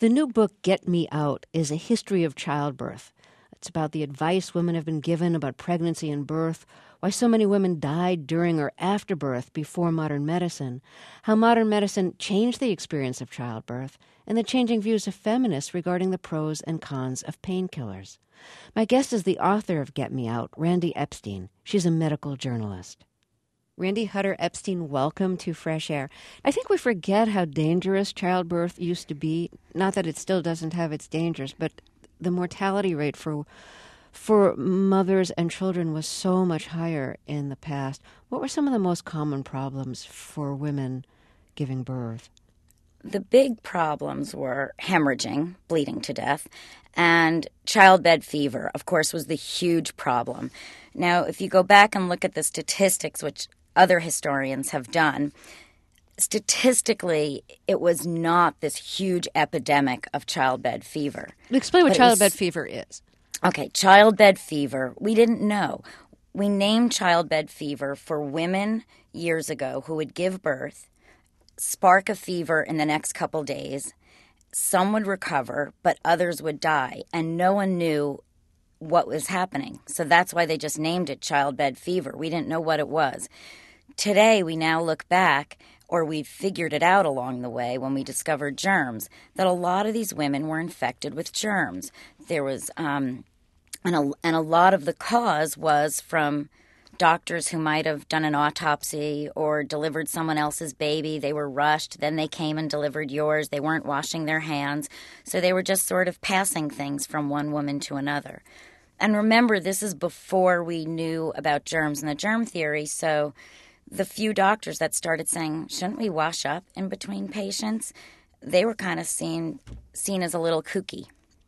The new book, Get Me Out, is a history of childbirth. It's about the advice women have been given about pregnancy and birth, why so many women died during or after birth before modern medicine, how modern medicine changed the experience of childbirth, and the changing views of feminists regarding the pros and cons of painkillers. My guest is the author of Get Me Out, Randi Epstein. She's a medical journalist. Randi Hutter Epstein, welcome to Fresh Air. I think we forget how dangerous childbirth used to be. Not that it still doesn't have its dangers, but the mortality rate for mothers and children was so much higher in the past. What were some of the most common problems for women giving birth? The big problems were hemorrhaging, bleeding to death, and childbed fever, of course, was the huge problem. Now, if you go back and look at the statistics, which other historians have done, statistically, it was not this huge epidemic of childbed fever. Explain what childbed fever is. Okay, childbed fever, we didn't know. We named childbed fever for women years ago who would give birth, spark a fever in the next couple days. Some would recover, but others would die, and no one knew what was happening. So that's why they just named it childbed fever. We didn't know what it was. Today, we now look back, or we figured it out along the way when we discovered germs, that a lot of these women were infected with germs. There was, and a lot of the cause was from doctors who might have done an autopsy or delivered someone else's baby. They were rushed. Then they came and delivered yours. They weren't washing their hands. So they were just sort of passing things from one woman to another. And remember, this is before we knew about germs and the germ theory. So the few doctors that started saying, shouldn't we wash up in between patients? They were kind of seen as a little kooky.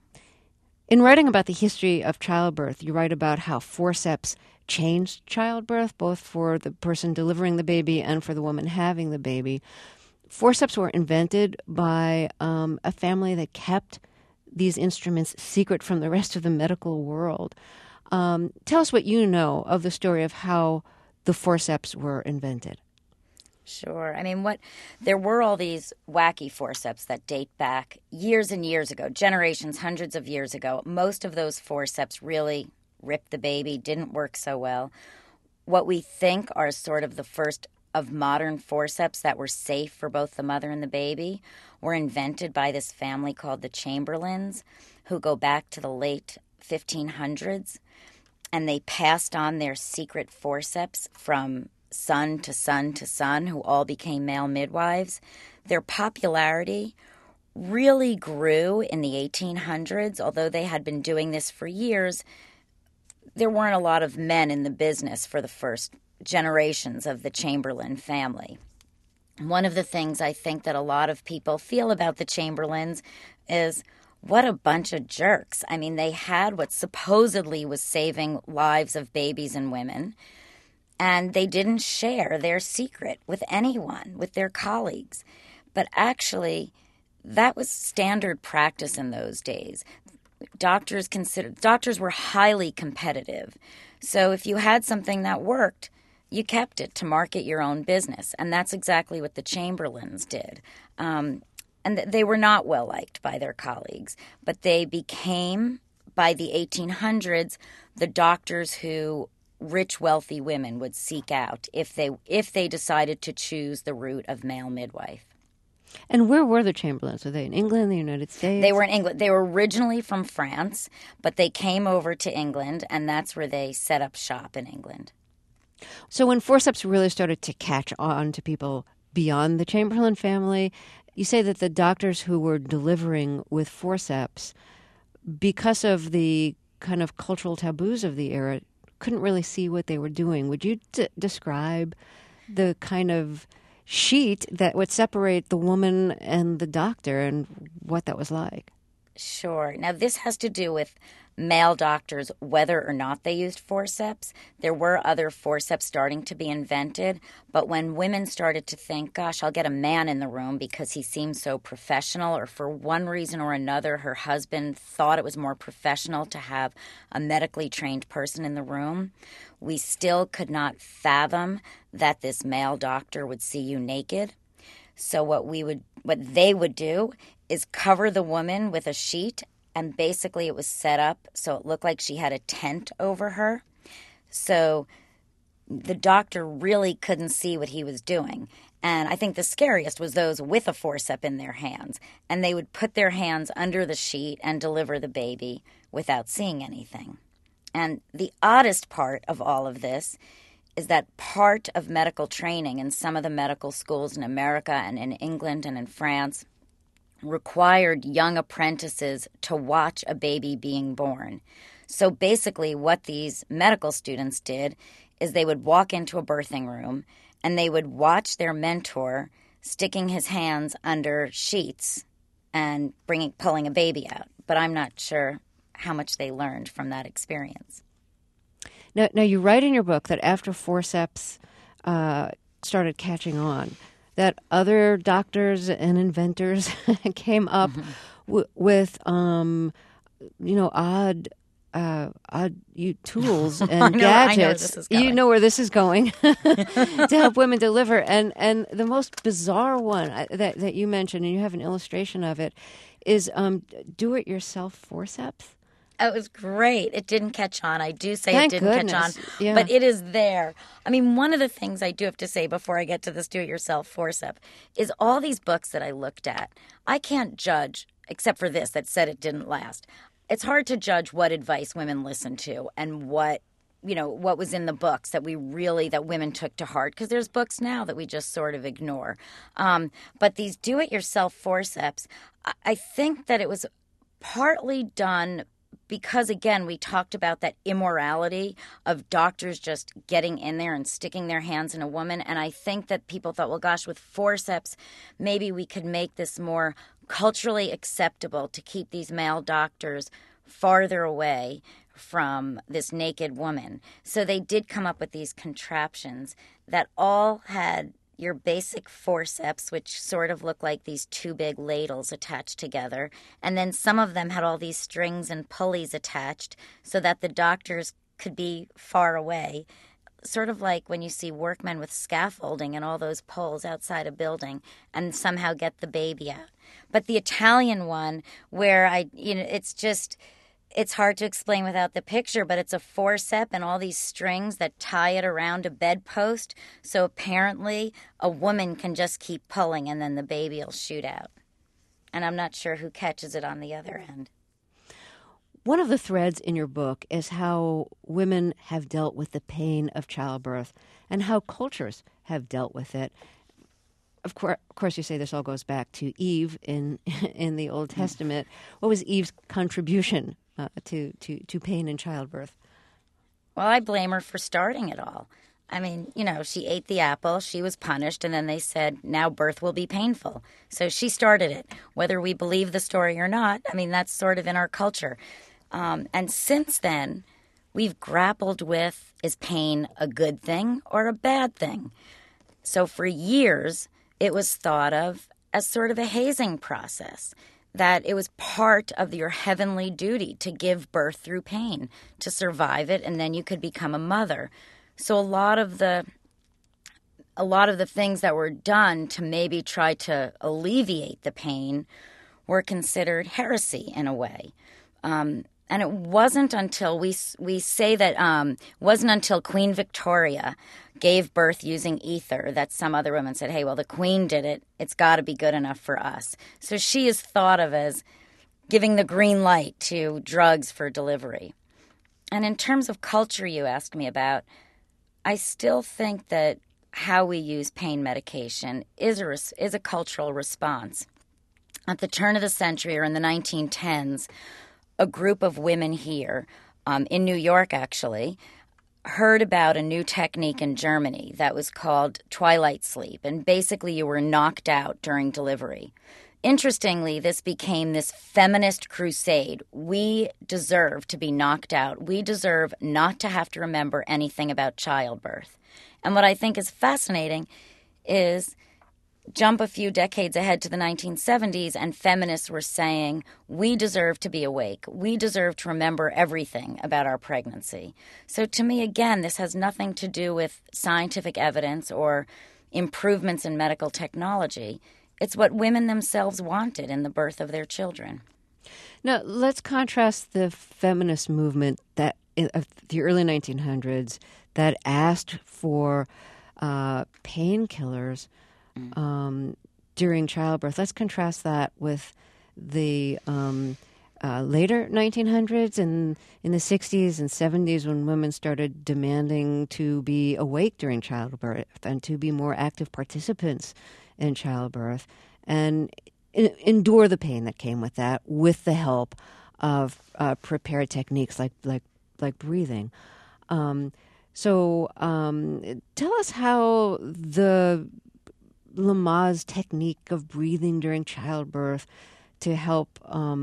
In writing about the history of childbirth, you write about how forceps changed childbirth, both for the person delivering the baby and for the woman having the baby. Forceps were invented by a family that kept these instruments secret from the rest of the medical world. Tell us what you know of the story of how the forceps were invented. Sure. I mean, there were all these wacky forceps that date back years and years ago, generations, hundreds of years ago. Most of those forceps really ripped the baby, didn't work so well. What we think are sort of the first of modern forceps that were safe for both the mother and the baby were invented by this family called the Chamberlains, who go back to the late 1500s. And they passed on their secret forceps from son to son to son, who all became male midwives. Their popularity really grew in the 1800s. Although they had been doing this for years, there weren't a lot of men in the business for the first generations of the Chamberlain family. One of the things I think that a lot of people feel about the Chamberlains is, what a bunch of jerks. I mean, they had what supposedly was saving lives of babies and women, and they didn't share their secret with anyone, with their colleagues. But actually, that was standard practice in those days. Doctors were highly competitive. So if you had something that worked, you kept it to market your own business. And that's exactly what the Chamberlains did. And they were not well liked by their colleagues, but they became, by the 1800s, the doctors who rich, wealthy women would seek out if they decided to choose the route of male midwife. And where were the Chamberlains? Were they in England, the United States? They were in England. They were originally from France, but they came over to England, and that's where they set up shop in England. So when forceps really started to catch on to people beyond the Chamberlain family, you say that the doctors who were delivering with forceps, because of the kind of cultural taboos of the era, couldn't really see what they were doing. Would you describe the kind of sheet that would separate the woman and the doctor and what that was like? Sure. Now, this has to do with male doctors, whether or not they used forceps. There were other forceps starting to be invented, but when women started to think, gosh, I'll get a man in the room because he seems so professional, or for one reason or another, her husband thought it was more professional to have a medically trained person in the room, we still could not fathom that this male doctor would see you naked. So what they would do is cover the woman with a sheet, and basically it was set up so it looked like she had a tent over her. So the doctor really couldn't see what he was doing. And I think the scariest was those with a forceps in their hands. And they would put their hands under the sheet and deliver the baby without seeing anything. And the oddest part of all of this is that part of medical training in some of the medical schools in America and in England and in France required young apprentices to watch a baby being born. So basically what these medical students did is they would walk into a birthing room and they would watch their mentor sticking his hands under sheets and pulling a baby out. But I'm not sure how much they learned from that experience. Now you write in your book that after forceps started catching on, that other doctors and inventors came up with odd tools and gadgets. You know where this is going to help women deliver. And the most bizarre one that you mentioned, and you have an illustration of it, is do-it-yourself forceps. It was great. It didn't catch on. I do say Thank it didn't goodness. catch on, Yeah. but it is there. I mean, one of the things I do have to say before I get to this do-it-yourself forceps is all these books that I looked at, I can't judge, except for this that said it didn't last. It's hard to judge what advice women listened to and what was in the books that women took to heart, because there's books now that we just sort of ignore. But these do-it-yourself forceps, I think that it was partly done because, again, we talked about that immorality of doctors just getting in there and sticking their hands in a woman. And I think that people thought, well, gosh, with forceps, maybe we could make this more culturally acceptable to keep these male doctors farther away from this naked woman. So they did come up with these contraptions that all had your basic forceps, which sort of look like these two big ladles attached together. And then some of them had all these strings and pulleys attached so that the doctors could be far away. Sort of like when you see workmen with scaffolding and all those poles outside a building and somehow get the baby out. But the Italian one where it's hard to explain without the picture, but it's a forceps and all these strings that tie it around a bedpost. So apparently a woman can just keep pulling and then the baby will shoot out. And I'm not sure who catches it on the other end. One of the threads in your book is how women have dealt with the pain of childbirth and how cultures have dealt with it. Of course, you say this all goes back to Eve in the Old Testament. What was Eve's contribution to pain in childbirth? Well, I blame her for starting it all. I mean, she ate the apple, she was punished, and then they said, now birth will be painful. So she started it. Whether we believe the story or not, I mean, that's sort of in our culture. And since then, we've grappled with, is pain a good thing or a bad thing? So for years, it was thought of as sort of a hazing process, that it was part of your heavenly duty to give birth through pain, to survive it, and then you could become a mother. So a lot of the things that were done to maybe try to alleviate the pain were considered heresy in a way. And it wasn't until we say that wasn't until Queen Victoria gave birth using ether that some other women said, hey, well, the Queen did it. It's got to be good enough for us. So she is thought of as giving the green light to drugs for delivery. And in terms of culture you asked me about, I still think that how we use pain medication is a cultural response. At the turn of the century, or in the 1910s, a group of women here, in New York actually, heard about a new technique in Germany that was called twilight sleep. And basically you were knocked out during delivery. Interestingly, this became this feminist crusade. We deserve to be knocked out. We deserve not to have to remember anything about childbirth. And what I think is fascinating is jump a few decades ahead to the 1970s, and feminists were saying, we deserve to be awake. We deserve to remember everything about our pregnancy. So to me, again, this has nothing to do with scientific evidence or improvements in medical technology. It's what women themselves wanted in the birth of their children. Now, let's contrast the feminist movement that of the early 1900s that asked for painkillers during childbirth. Let's contrast that with the later 1900s and in the 60s and 70s when women started demanding to be awake during childbirth and to be more active participants in childbirth and endure the pain that came with that with the help of prepared techniques like breathing. So tell us how the Lamaze technique of breathing during childbirth to help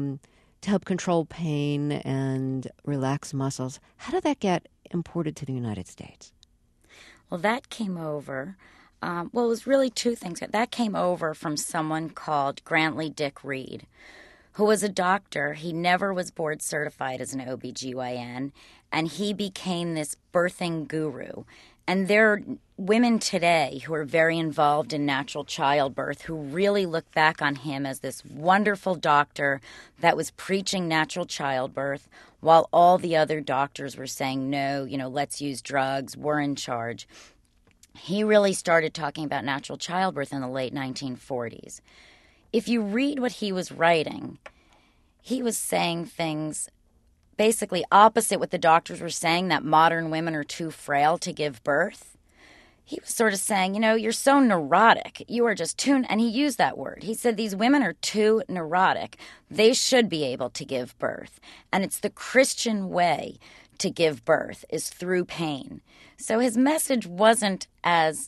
control pain and relax muscles. How did that get imported to the United States? Well, that came over. It was really two things. That came over from someone called Grantley Dick Reed, who was a doctor. He never was board certified as an OBGYN, and he became this birthing guru. And there are women today who are very involved in natural childbirth who really look back on him as this wonderful doctor that was preaching natural childbirth while all the other doctors were saying, no, let's use drugs, we're in charge. He really started talking about natural childbirth in the late 1940s. If you read what he was writing, he was saying things basically opposite what the doctors were saying, that modern women are too frail to give birth. He was sort of saying, you're so neurotic. You are just too, and he used that word. He said these women are too neurotic. They should be able to give birth. And it's the Christian way to give birth is through pain. So his message wasn't as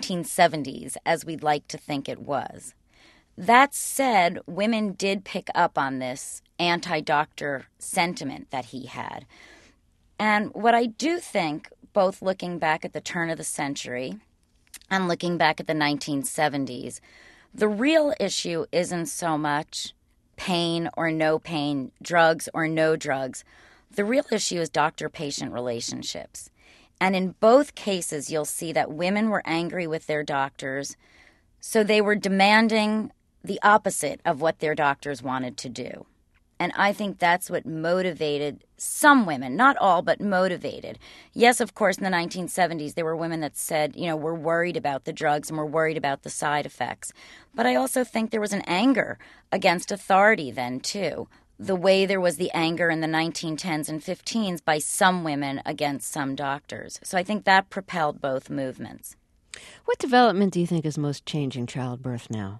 1970s as we'd like to think it was. That said, women did pick up on this anti-doctor sentiment that he had. And what I do think, both looking back at the turn of the century and looking back at the 1970s, the real issue isn't so much pain or no pain, drugs or no drugs. The real issue is doctor-patient relationships. And in both cases, you'll see that women were angry with their doctors, so they were demanding the opposite of what their doctors wanted to do. And I think that's what motivated some women, not all, but motivated. Yes, of course, in the 1970s, there were women that said, we're worried about the drugs and we're worried about the side effects. But I also think there was an anger against authority then, too, the way there was the anger in the 1910s and 15s by some women against some doctors. So I think that propelled both movements. What development do you think is most changing childbirth now?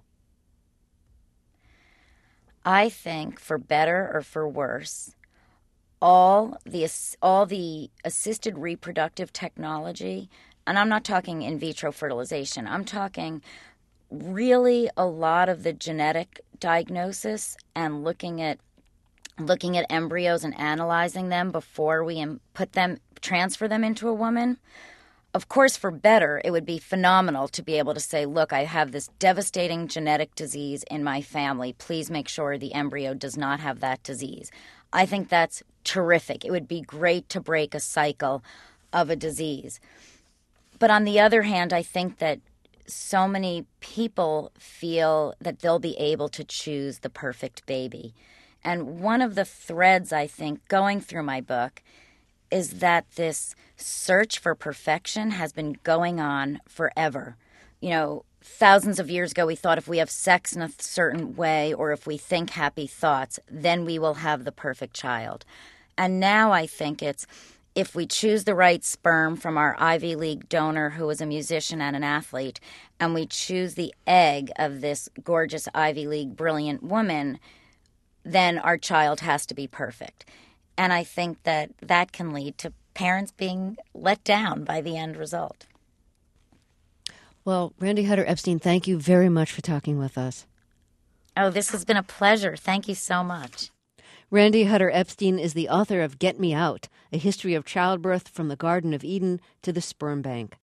I think, for better or for worse, all the assisted reproductive technology, and I'm not talking in vitro fertilization, I'm talking really a lot of the genetic diagnosis and looking at embryos and analyzing them before we transfer them into a woman. Of course, for better, it would be phenomenal to be able to say, look, I have this devastating genetic disease in my family. Please make sure the embryo does not have that disease. I think that's terrific. It would be great to break a cycle of a disease. But on the other hand, I think that so many people feel that they'll be able to choose the perfect baby. And one of the threads, I think, going through my book is that this search for perfection has been going on forever. Thousands of years ago, we thought if we have sex in a certain way or if we think happy thoughts, then we will have the perfect child. And now I think it's if we choose the right sperm from our Ivy League donor who is a musician and an athlete, and we choose the egg of this gorgeous Ivy League brilliant woman, then our child has to be perfect. And I think that can lead to parents being let down by the end result. Well, Randi Hutter-Epstein, thank you very much for talking with us. Oh, this has been a pleasure. Thank you so much. Randi Hutter-Epstein is the author of Get Me Out, A History of Childbirth from the Garden of Eden to the Sperm Bank.